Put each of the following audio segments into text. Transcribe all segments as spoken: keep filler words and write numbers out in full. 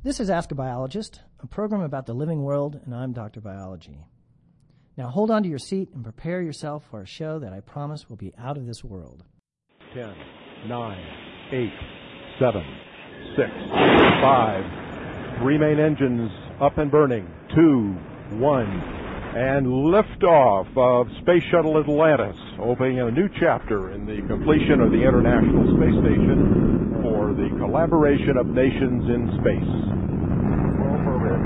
This is Ask a Biologist, a program about the living world, and I'm Doctor Biology. Now hold on to your seat and prepare yourself for a show that I promise will be out of this world. Ten, nine, eight, seven, six, five, three main engines up and burning, two, one, and liftoff of Space Shuttle Atlantis, opening a new chapter in the completion of the International Space Station for the collaboration of nations in space. Roll program.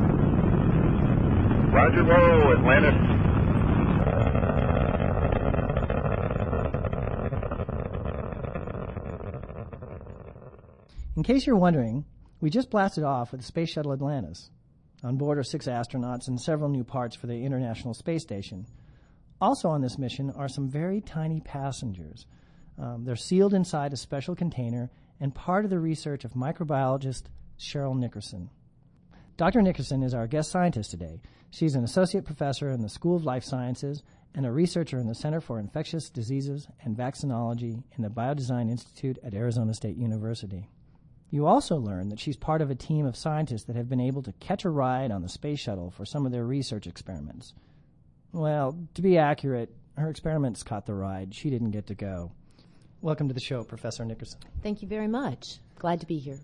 Roger, roll, Atlantis. In case you're wondering, we just blasted off with the Space Shuttle Atlantis. On board are six astronauts and several new parts for the International Space Station. Also on this mission are some very tiny passengers. Um, they're sealed inside a special container and part of the research of microbiologist Cheryl Nickerson. Doctor Nickerson is our guest scientist today. She's an associate professor in the School of Life Sciences and a researcher in the Center for Infectious Diseases and Vaccinology in the Biodesign Institute at Arizona State University. You also learn that she's part of a team of scientists that have been able to catch a ride on the space shuttle for some of their research experiments. Well, to be accurate, her experiments caught the ride. She didn't get to go. Welcome to the show, Professor Nickerson. Thank you very much. Glad to be here.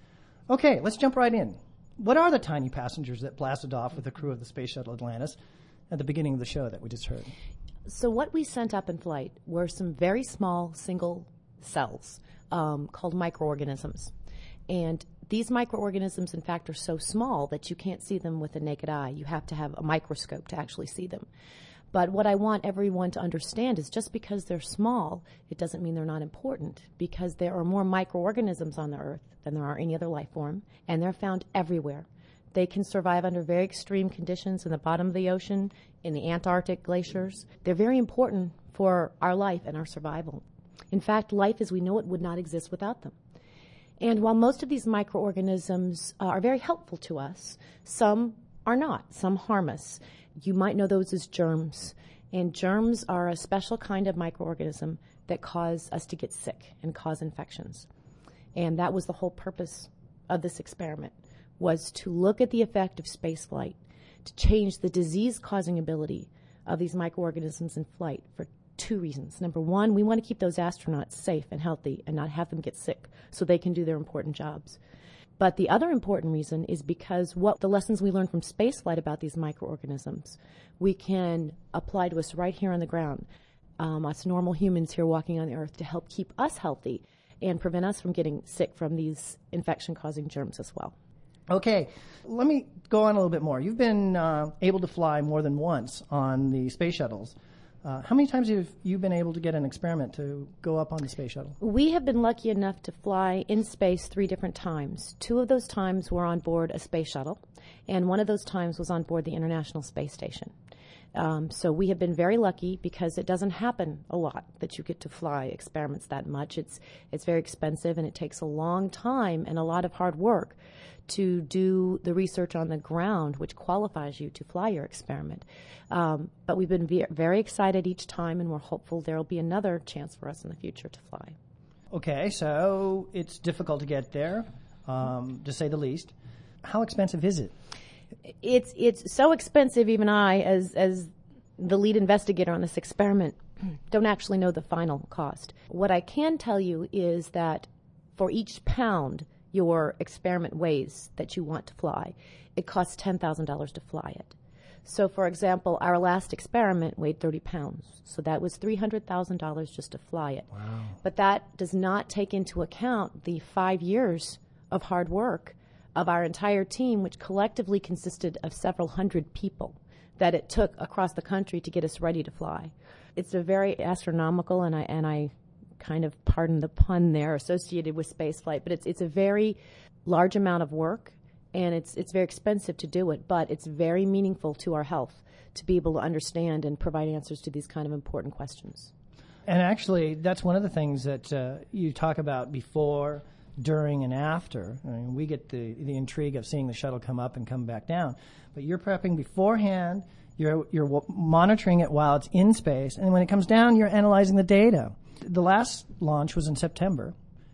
Okay, let's jump right in. What are the tiny passengers that blasted off with the crew of the Space Shuttle Atlantis at the beginning of the show that we just heard? So what we sent up in flight were some very small single cells um, called microorganisms. And these microorganisms, in fact, are so small that you can't see them with the naked eye. You have to have a microscope to actually see them. But what I want everyone to understand is just because they're small, it doesn't mean they're not important, because there are more microorganisms on the Earth than there are any other life form, and they're found everywhere. They can survive under very extreme conditions in the bottom of the ocean, in the Antarctic glaciers. They're very important for our life and our survival. In fact, life as we know it would not exist without them. And while most of these microorganisms uh, are very helpful to us, some are not. Some harm us. You might know those as germs. And germs are a special kind of microorganism that cause us to get sick and cause infections. And that was the whole purpose of this experiment, was to look at the effect of spaceflight, to change the disease-causing ability of these microorganisms in flight for two reasons. Number one, we want to keep those astronauts safe and healthy and not have them get sick so they can do their important jobs. But the other important reason is because what the lessons we learn from spaceflight about these microorganisms, we can apply to us right here on the ground, um, us normal humans here walking on the Earth, to help keep us healthy and prevent us from getting sick from these infection-causing germs as well. Okay, let me go on a little bit more. You've been uh, able to fly more than once on the space shuttles. Uh, how many times have you been able to get an experiment to go up on the space shuttle? We have been lucky enough to fly in space three different times. Two of those times were on board a space shuttle, and one of those times was on board the International Space Station. Um, so we have been very lucky because it doesn't happen a lot that you get to fly experiments that much. It's it's very expensive, and it takes a long time and a lot of hard work to do the research on the ground, which qualifies you to fly your experiment. Um, but we've been ve- very excited each time, and we're hopeful there will be another chance for us in the future to fly. Okay, so it's difficult to get there, um, to say the least. How expensive is it? It's it's so expensive, even I, as as the lead investigator on this experiment, don't actually know the final cost. What I can tell you is that for each pound your experiment weighs that you want to fly, it costs ten thousand dollars to fly it. So, for example, our last experiment weighed thirty pounds. So that was three hundred thousand dollars just to fly it. Wow. But that does not take into account the five years of hard work of our entire team, which collectively consisted of several hundred people that it took across the country to get us ready to fly. It's a very astronomical, and I and I kind of, pardon the pun there, associated with spaceflight, but it's it's a very large amount of work, and it's it's very expensive to do it, but it's very meaningful to our health to be able to understand and provide answers to these kind of important questions. And actually, that's one of the things that uh, you talk about before, during, and after. I mean, we get the the intrigue of seeing the shuttle come up and come back down, but you're prepping beforehand. You're you're w- monitoring it while it's in space, and when it comes down, you're analyzing the data. The last launch was in September.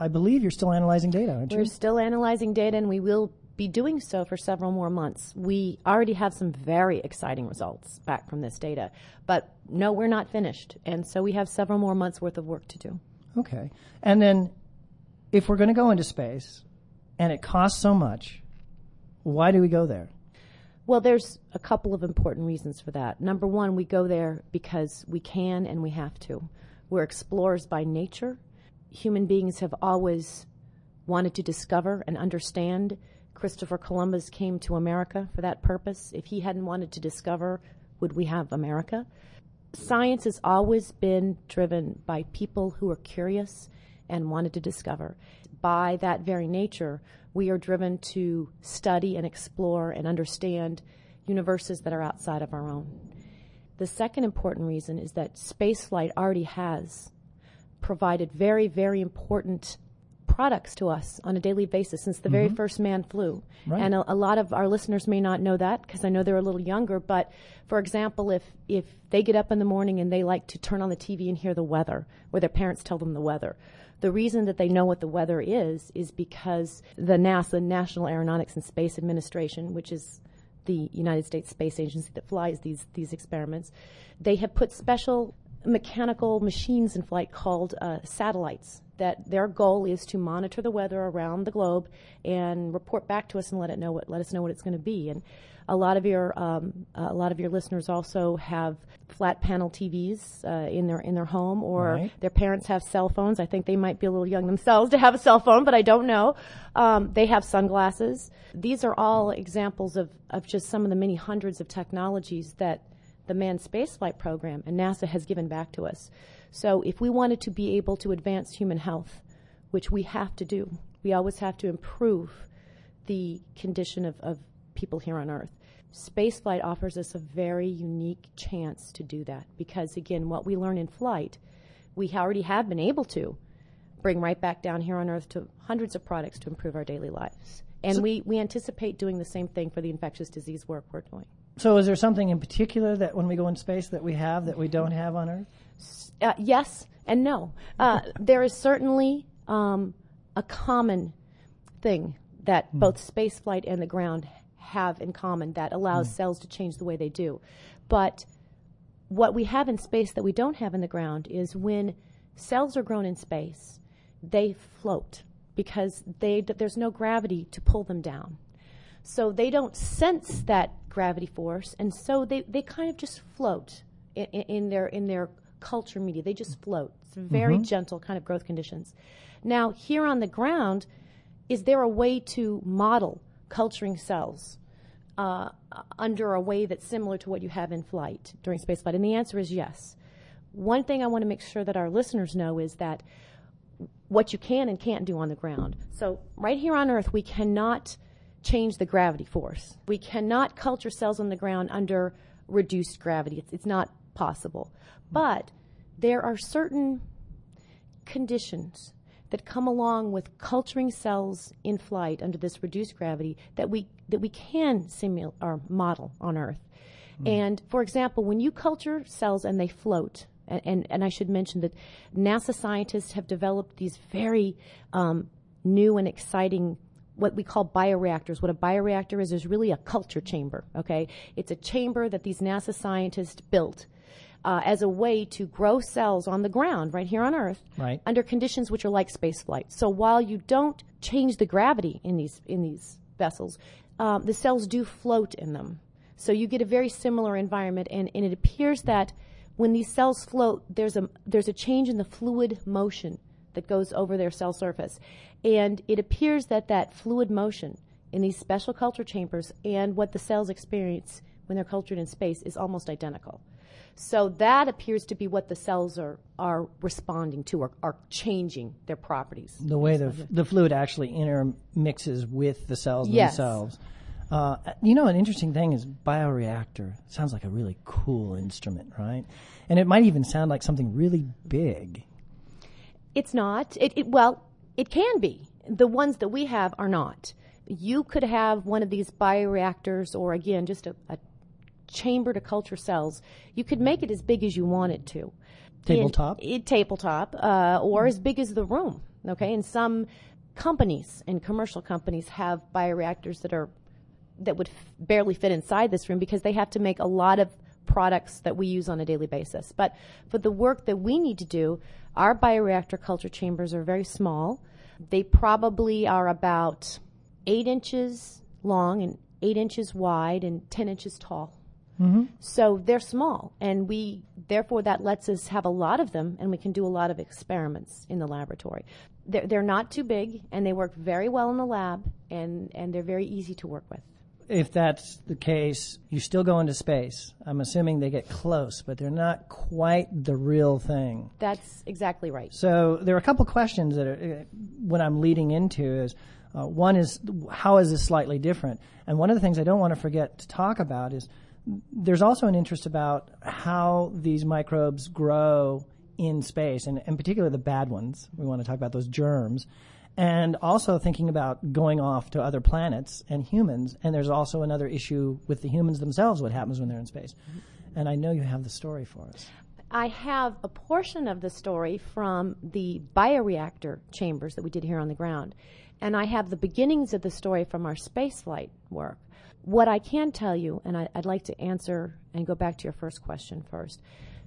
I believe you're still analyzing data, aren't you? We're still analyzing data, and we will be doing so for several more months. We already have some very exciting results back from this data. But no, we're not finished. And so we have several more months worth of work to do. Okay. And then if we're going to go into space and it costs so much, why do we go there? Well, there's a couple of important reasons for that. Number one, we go there because we can and we have to. We're explorers by nature. Human beings have always wanted to discover and understand. Christopher Columbus came to America for that purpose. If he hadn't wanted to discover, would we have America? Science has always been driven by people who are curious and wanted to discover. By that very nature, we are driven to study and explore and understand universes that are outside of our own. The second important reason is that spaceflight already has provided very, very important products to us on a daily basis since the mm-hmm. very first man flew. Right. And a, a lot of our listeners may not know that because I know they're a little younger, but for example, if, if they get up in the morning and they like to turn on the T V and hear the weather, or their parents tell them the weather, the reason that they know what the weather is is because the NASA, National Aeronautics and Space Administration, which is the United States Space Agency that flies these, these experiments, they have put special mechanical machines in flight called uh, satellites that their goal is to monitor the weather around the globe and report back to us and let it know what let us know what it's going to be. And a lot of your um, a lot of your listeners also have flat panel T Vs uh, in their in their home, or right. their parents have cell phones. I think they might be a little young themselves to have a cell phone, but I don't know. Um, they have sunglasses. These are all examples of, of just some of the many hundreds of technologies that the manned spaceflight program and NASA has given back to us. So if we wanted to be able to advance human health, which we have to do, we always have to improve the condition of, of people here on Earth. Spaceflight offers us a very unique chance to do that because, again, what we learn in flight, we already have been able to bring right back down here on Earth to hundreds of products to improve our daily lives. And so we, we anticipate doing the same thing for the infectious disease work we're doing. So is there something in particular that when we go in space that we have that we don't have on Earth? Uh, yes and no. Uh, there is certainly um, a common thing that mm. both spaceflight and the ground have in common that allows mm. cells to change the way they do. But what we have in space that we don't have in the ground is when cells are grown in space, they float because they, there's no gravity to pull them down. So they don't sense that gravity force, and so they, they kind of just float in, in their in their culture media. They just float. It's very mm-hmm. gentle kind of growth conditions. Now, here on the ground, is there a way to model culturing cells uh, under a way that's similar to what you have in flight during spaceflight? And the answer is yes. One thing I want to make sure that our listeners know is that what you can and can't do on the ground. So right here on Earth, we cannot change the gravity force. We cannot culture cells on the ground under reduced gravity. It's, it's not possible. But there are certain conditions that come along with culturing cells in flight under this reduced gravity that we that we can simulate or model on Earth. Mm. And for example, when you culture cells and they float, and, and, and I should mention that NASA scientists have developed these very um, new and exciting what we call bioreactors. What a bioreactor is is really a culture chamber, okay? It's a chamber that these NASA scientists built uh, as a way to grow cells on the ground right here on Earth right. under conditions which are like space flight. So while you don't change the gravity in these in these vessels, um, the cells do float in them. So you get a very similar environment, and, and it appears that when these cells float, there's a there's a change in the fluid motion that goes over their cell surface. And it appears that that fluid motion in these special culture chambers and what the cells experience when they're cultured in space is almost identical. So that appears to be what the cells are, are responding to, or are changing their properties. The way the, f- the fluid actually intermixes with the cells yes. themselves. Uh, you know, an interesting thing is bioreactor. Sounds like a really cool instrument, right? And it might even sound like something really big. It's not. It, it well, it can be. The ones that we have are not. You could have one of these bioreactors, or again, just a, a chamber to culture cells. You could make it as big as you want it to. Tabletop? In, in tabletop, uh, or as big as the room Okay, and some companies and commercial companies have bioreactors that are that would f- barely fit inside this room because they have to make a lot of products that we use on a daily basis. But for the work that we need to do, our bioreactor culture chambers are very small. They probably are about eight inches long and eight inches wide and ten inches tall. Mm-hmm. So they're small, and we therefore that lets us have a lot of them, and we can do a lot of experiments in the laboratory. They're, they're not too big, and they work very well in the lab, and, and they're very easy to work with. If that's the case, you still go into space. I'm assuming they get close, but they're not quite the real thing. That's exactly right. So there are a couple questions that are, what I'm leading into is, uh, one is, how is this slightly different? And one of the things I don't want to forget to talk about is there's also an interest about how these microbes grow in space, and in particular the bad ones. We want to talk about those germs. And also thinking about going off to other planets and humans. And there's also another issue with the humans themselves, what happens when they're in space. And I know you have the story for us. I have a portion of the story from the bioreactor chambers that we did here on the ground. And I have the beginnings of the story from our spaceflight work. What I can tell you, and I, I'd like to answer and go back to your first question first,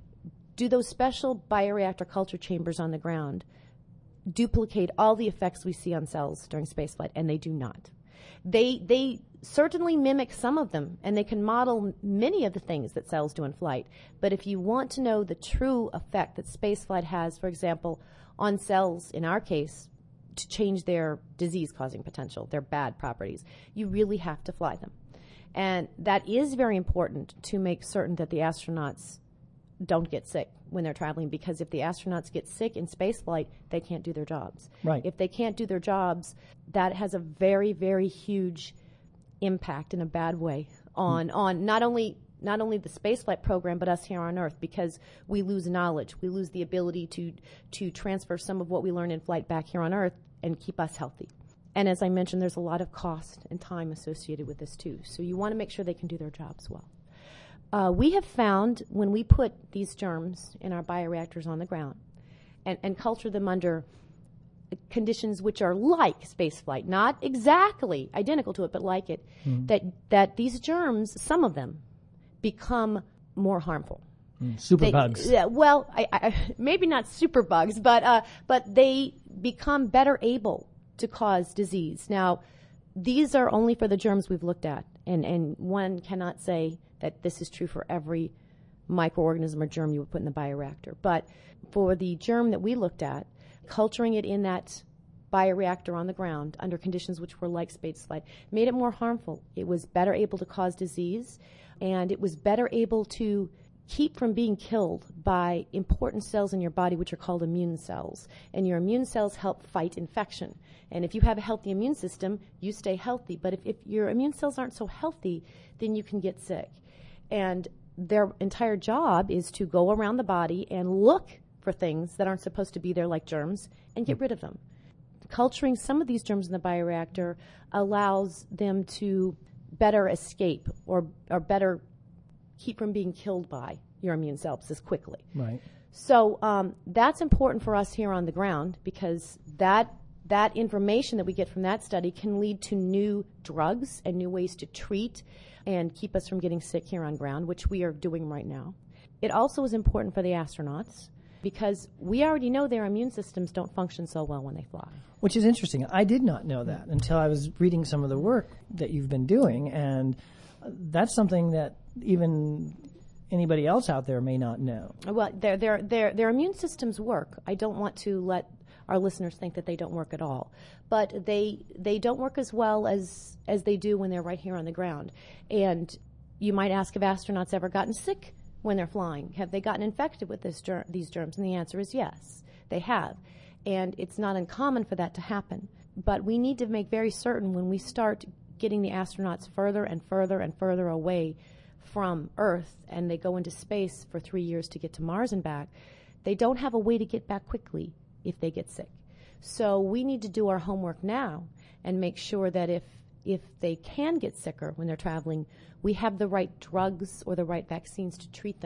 do those special bioreactor culture chambers on the ground duplicate all the effects we see on cells during spaceflight? And they do not. They they certainly mimic some of them, and they can model many of the things that cells do in flight. But if you want to know the true effect that spaceflight has, for example, on cells, in our case, to change their disease-causing potential, their bad properties, you really have to fly them. And that is very important to make certain that the astronauts don't get sick when they're traveling, because if the astronauts get sick in spaceflight, they can't do their jobs. Right. If they can't do their jobs, that has a very, very huge impact in a bad way on mm. on not only not only the spaceflight program, but us here on Earth, because we lose knowledge. We lose the ability to to transfer some of what we learn in flight back here on Earth and keep us healthy. And as I mentioned, there's a lot of cost and time associated with this too. So you want to make sure they can do their jobs well. Uh, we have found when we put these germs in our bioreactors on the ground and, and culture them under conditions which are like spaceflight, not exactly identical to it, but like it, mm. that that these germs, some of them, become more harmful. Mm, super they, bugs. Yeah, well, I, I, maybe not super bugs, but uh, but they become better able to cause disease. Now, these are only for the germs we've looked at, and, and one cannot say that this is true for every microorganism or germ you would put in the bioreactor. But for the germ that we looked at, culturing it in that bioreactor on the ground under conditions which were like spaceflight made it more harmful. It was better able to cause disease, and it was better able to keep from being killed by important cells in your body which are called immune cells. And your immune cells help fight infection. And if you have a healthy immune system, you stay healthy. But if, if your immune cells aren't so healthy, then you can get sick. And their entire job is to go around the body and look for things that aren't supposed to be there, like germs, and get rid of them. Culturing some of these germs in the bioreactor allows them to better escape or, or better keep from being killed by your immune cells as quickly. Right. So um, that's important for us here on the ground, because that that information that we get from that study can lead to new drugs and new ways to treat and keep us from getting sick here on ground, which we are doing right now. It also is important for the astronauts, because we already know their immune systems don't function so well when they fly. Which is interesting. I did not know that until I was reading some of the work that you've been doing, and that's something that even anybody else out there may not know. Well, their their their their immune systems work. I don't want to let our listeners think that they don't work at all, but they they don't work as well as as they do when they're right here on the ground. And you might ask if astronauts ever gotten sick when they're flying. Have they gotten infected with this ger- these germs? And the answer is yes, they have. And it's not uncommon for that to happen. But we need to make very certain when we start getting the astronauts further and further and further away from Earth, and they go into space for three years to get to Mars and back, they don't have a way to get back quickly if they get sick. So we need to do our homework now and make sure that if if they can get sicker when they're traveling, we have the right drugs or the right vaccines to treat them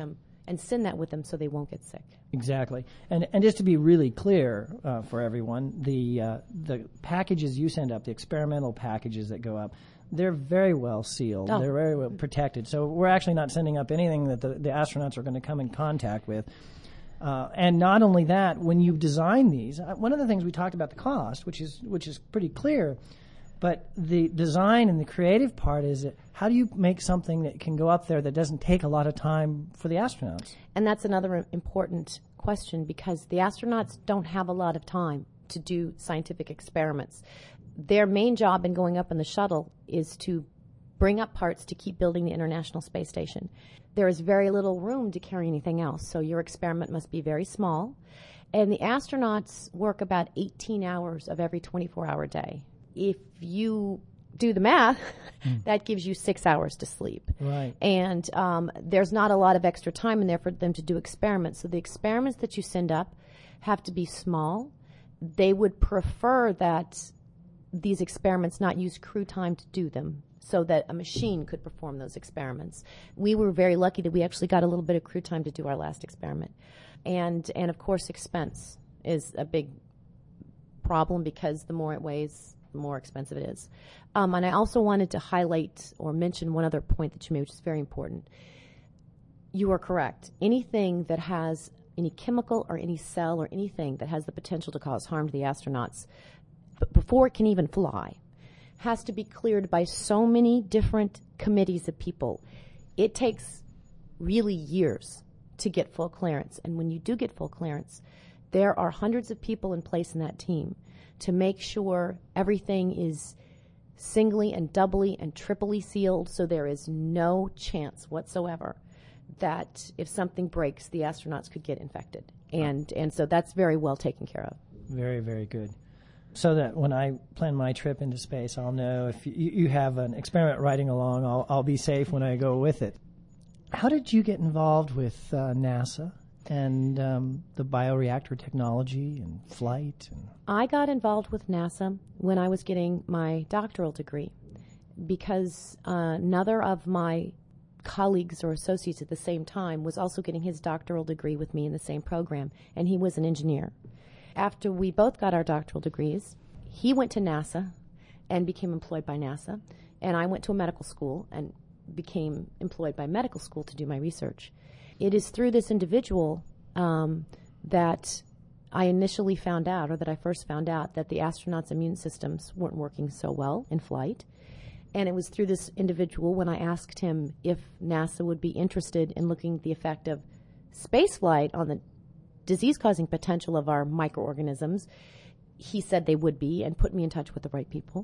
and send that with them so they won't get sick. Exactly. And and just to be really clear uh, for everyone, the uh, the packages you send up, the experimental packages that go up, they're very well sealed. Oh. They're very well protected. So we're actually not sending up anything that the, the astronauts are going to come in contact with. Uh, and not only that, when you design these, uh, one of the things we talked about the cost, which is which is pretty clear, but the design and the creative part is that how do you make something that can go up there that doesn't take a lot of time for the astronauts? And that's another important question, because the astronauts don't have a lot of time to do scientific experiments. Their main job in going up in the shuttle is to bring up parts to keep building the International Space Station. There is very little room to carry anything else, so your experiment must be very small. And the astronauts work about eighteen hours of every twenty-four hour day. If you do the math, mm. that gives you six hours to sleep. Right. And um, there's not a lot of extra time in there for them to do experiments. So the experiments that you send up have to be small. They would prefer that these experiments not use crew time to do them, so that a machine could perform those experiments. We were very lucky that we actually got a little bit of crew time to do our last experiment. And, and of course, expense is a big problem, because the more it weighs, the more expensive it is. Um, and I also wanted to highlight or mention one other point that you made, which is very important. You are correct. Anything that has any chemical or any cell or anything that has the potential to cause harm to the astronauts, b- before it can even fly, has to be cleared by so many different committees of people. It takes really years to get full clearance. And when you do get full clearance, there are hundreds of people in place in that team to make sure everything is singly and doubly and triply sealed, so there is no chance whatsoever that if something breaks, the astronauts could get infected. And, and so that's very well taken care of. Very, very good. So that when I plan my trip into space, I'll know if you, you have an experiment riding along, I'll, I'll be safe when I go with it. How did you get involved with uh, NASA and um, the bioreactor technology and flight? And I got involved with NASA when I was getting my doctoral degree, because uh, another of my colleagues or associates at the same time was also getting his doctoral degree with me in the same program, and he was an engineer. After we both got our doctoral degrees, he went to NASA and became employed by NASA, and I went to a medical school and became employed by medical school to do my research. It is through this individual um, that I initially found out, or that I first found out, that the astronauts' immune systems weren't working so well in flight. And it was through this individual when I asked him if NASA would be interested in looking at the effect of spaceflight on the disease-causing potential of our microorganisms. He said they would be, and put me in touch with the right people.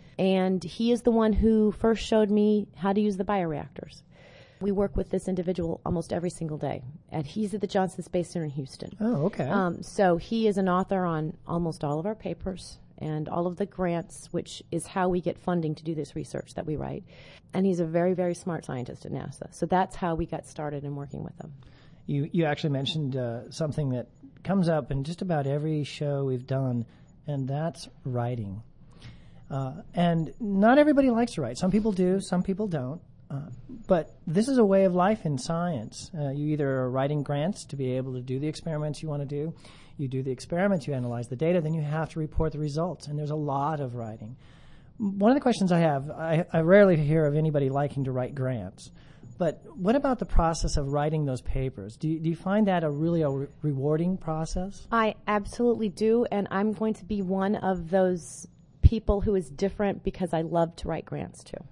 And he is the one who first showed me how to use the bioreactors. We work with this individual almost every single day, and he's at the Johnson Space Center in Houston. Oh, okay. Um, so he is an author on almost all of our papers and all of the grants, which is how we get funding to do this research that we write. And he's a very, very smart scientist at NASA. So that's how we got started in working with him. You you actually mentioned uh, something that comes up in just about every show we've done, and that's writing. Uh, and not everybody likes to write. Some people do, some people don't. Uh, but this is a way of life in science. Uh, you either are writing grants to be able to do the experiments you want to do. You do the experiments, you analyze the data, then you have to report the results. And there's a lot of writing. One of the questions I have, I, I rarely hear of anybody liking to write grants. But what about the process of writing those papers? Do you, do you find that a really a re- rewarding process? I absolutely do, and I'm going to be one of those people who is different because I love to write grants too.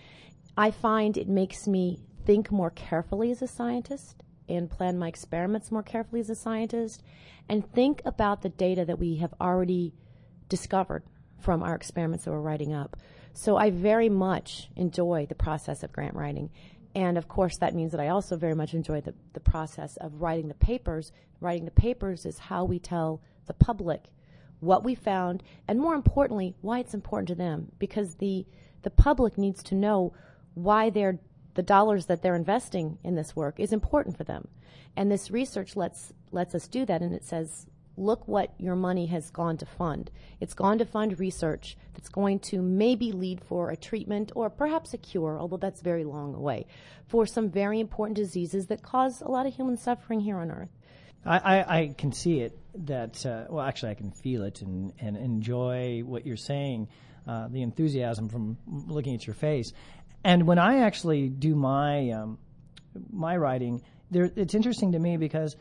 I find it makes me think more carefully as a scientist and plan my experiments more carefully as a scientist and think about the data that we have already discovered from our experiments that we're writing up. So I very much enjoy the process of grant writing. And, of course, that means that I also very much enjoy the, the process of writing the papers. Writing the papers is how we tell the public what we found and, more importantly, why it's important to them, because the the public needs to know why they're, the dollars that they're investing in this work is important for them. And this research lets lets us do that, and it says look what your money has gone to fund. It's gone to fund research that's going to maybe lead for a treatment or perhaps a cure, although that's very long away, for some very important diseases that cause a lot of human suffering here on Earth. I, I, I can see it that, uh, well, actually I can feel it and, and enjoy what you're saying, uh, the enthusiasm from looking at your face. And when I actually do my um, my writing, there, it's interesting to me because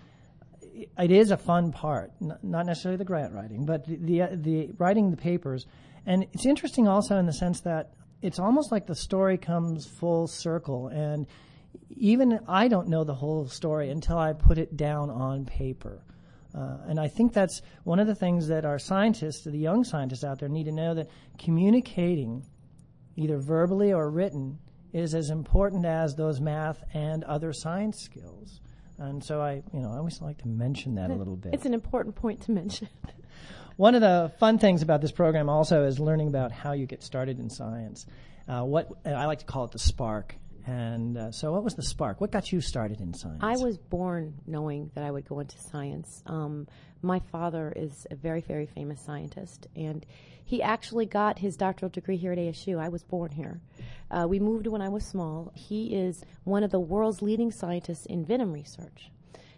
it is a fun part, not necessarily the grant writing, but the, the the writing the papers. And it's interesting also in the sense that it's almost like the story comes full circle, and even I don't know the whole story until I put it down on paper. Uh, and I think that's one of the things that our scientists, the young scientists out there, need to know, that communicating, either verbally or written, is as important as those math and other science skills. And so I, you know, I always like to mention that a little bit. It's an important point to mention. One of the fun things about this program also is learning about how you get started in science. Uh, what I like to call it the spark. And uh, so what was the spark? What got you started in science? I was born knowing that I would go into science. Um, my father is a very, very famous scientist, and he actually got his doctoral degree here at A S U. I was born here. Uh, we moved when I was small. He is one of the world's leading scientists in venom research.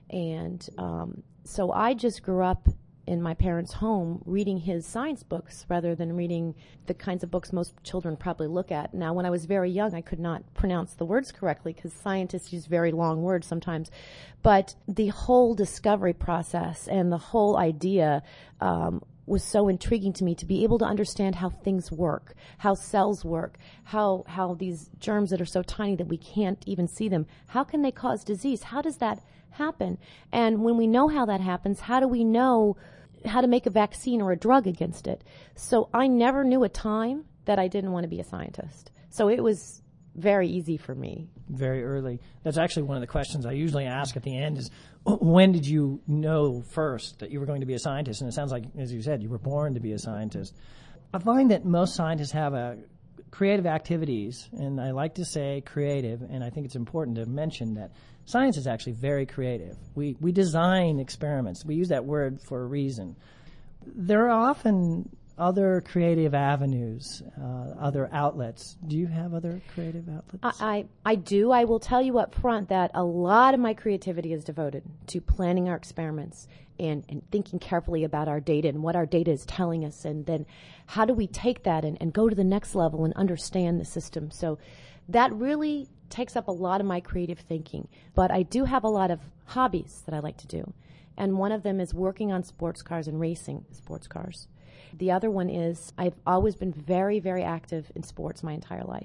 And um, so I just grew up in my parents' home reading his science books rather than reading the kinds of books most children probably look at. Now, when I was very young, I could not pronounce the words correctly because scientists use very long words sometimes. But the whole discovery process and the whole idea um, was so intriguing to me, to be able to understand how things work, how cells work, how how these germs that are so tiny that we can't even see them, how can they cause disease? How does that happen? And when we know how that happens, how do we know how to make a vaccine or a drug against it? So I never knew a time that I didn't want to be a scientist. So it was very easy for me. Very early. That's actually one of the questions I usually ask at the end is, when did you know first that you were going to be a scientist? And it sounds like, as you said, you were born to be a scientist. I find that most scientists have a creative activities, and I like to say creative, and I think it's important to mention that science is actually very creative. We we design experiments. We use that word for a reason. There are often other creative avenues, uh, other outlets. Do you have other creative outlets? I, I, I do. I will tell you up front that a lot of my creativity is devoted to planning our experiments and, and thinking carefully about our data and what our data is telling us, and then how do we take that and, and go to the next level and understand the system. So that really takes up a lot of my creative thinking. But I do have a lot of hobbies that I like to do. And one of them is working on sports cars and racing sports cars. The other one is I've always been very, very active in sports my entire life.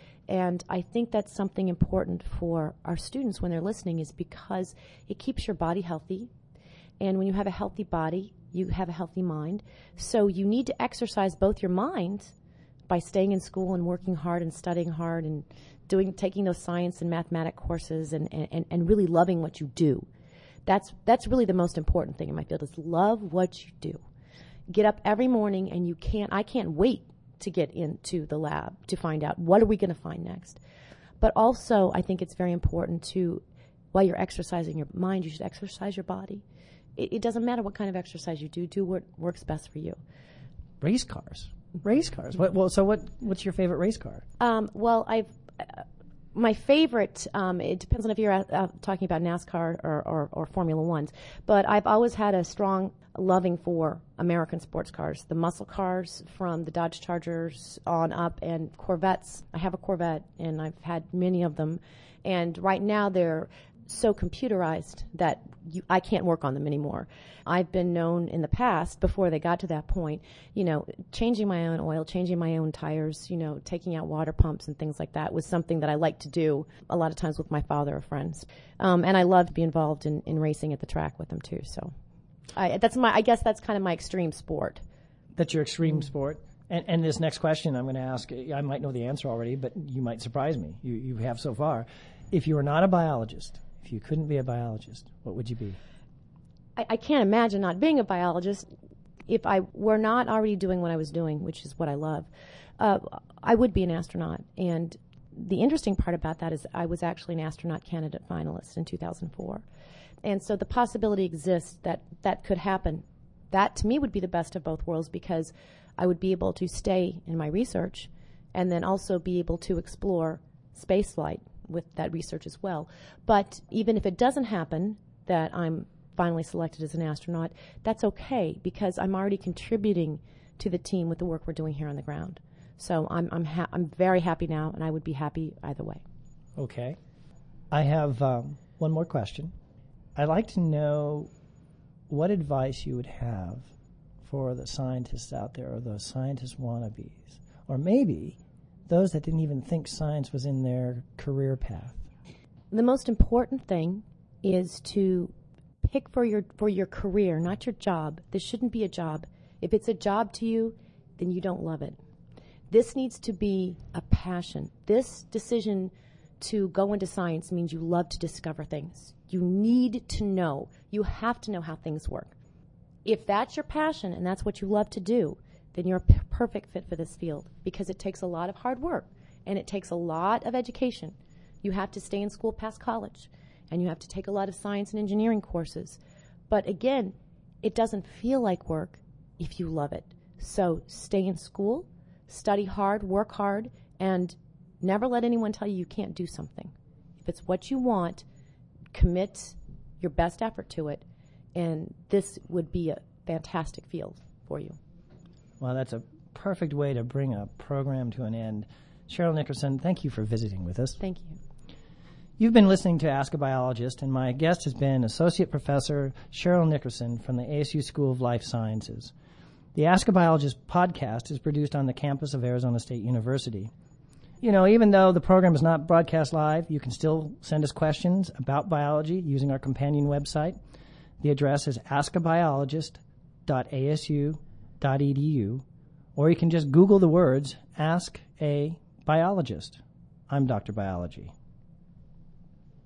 And I think that's something important for our students when they're listening, is because it keeps your body healthy. And when you have a healthy body, you have a healthy mind. So you need to exercise both your mind by staying in school and working hard and studying hard and doing, taking those science and mathematic courses and, and, and really loving what you do. That's, that's really the most important thing in my field, is love what you do. Get up every morning, and you can't, I can't wait to get into the lab to find out what are we going to find next. But also, I think it's very important to, while you're exercising your mind, you should exercise your body. It, it doesn't matter what kind of exercise you do, do what works best for you. Race cars. Race cars. What, well, so what? What's your favorite race car? Um, well, I've uh, my favorite. Um, it depends on if you're uh, uh, talking about NASCAR or, or, or Formula Ones. But I've always had a strong loving for American sports cars, the muscle cars from the Dodge Chargers on up, and Corvettes. I have a Corvette, and I've had many of them. And right now they're so computerized that you, I can't work on them anymore. I've been known in the past, before they got to that point, you know, changing my own oil, changing my own tires, you know, taking out water pumps and things like that was something that I like to do a lot of times with my father or friends. Um, and I love to be involved in, in racing at the track with them too. So I, that's my, I guess that's kind of my extreme sport. That's your extreme mm. sport. And, and this next question I'm going to ask, I might know the answer already, but you might surprise me. You, you have so far. If you were not a biologist, if you couldn't be a biologist, what would you be? I, I can't imagine not being a biologist. If I were not already doing what I was doing, which is what I love, uh, I would be an astronaut. And the interesting part about that is I was actually an astronaut candidate finalist in two thousand four. And so the possibility exists that that could happen that to me would be the best of both worlds, because I would be able to stay in my research and then also be able to explore spaceflight with that research as well. But even if it doesn't happen that I'm finally selected as an astronaut, that's okay, because I'm already contributing to the team with the work we're doing here on the ground. So I'm I'm ha- I'm very happy now, and I would be happy either way. Okay. I have um, one more question. I'd like to know what advice you would have for the scientists out there, or those scientist wannabes, or maybe those that didn't even think science was in their career path. The most important thing is to pick for your for your career, not your job. This shouldn't be a job. If it's a job to you, then you don't love it. This needs to be a passion. This decision to go into science means you love to discover things. You need to know. You have to know how things work. If that's your passion and that's what you love to do, then you're a p- perfect fit for this field, because it takes a lot of hard work and it takes a lot of education. You have to stay in school past college, and you have to take a lot of science and engineering courses. But again, it doesn't feel like work if you love it. So stay in school, study hard, work hard, and never let anyone tell you you can't do something. If it's what you want, commit your best effort to it, and this would be a fantastic field for you. Well, that's a perfect way to bring a program to an end. Cheryl Nickerson, thank you for visiting with us. Thank you. You've been listening to Ask a Biologist, and my guest has been Associate Professor Cheryl Nickerson from the A S U School of Life Sciences. The Ask a Biologist podcast is produced on the campus of Arizona State University. You know, even though the program is not broadcast live, you can still send us questions about biology using our companion website. The address is ask a biologist dot a s u dot e d u, or you can just Google the words Ask a Biologist. I'm Doctor Biology.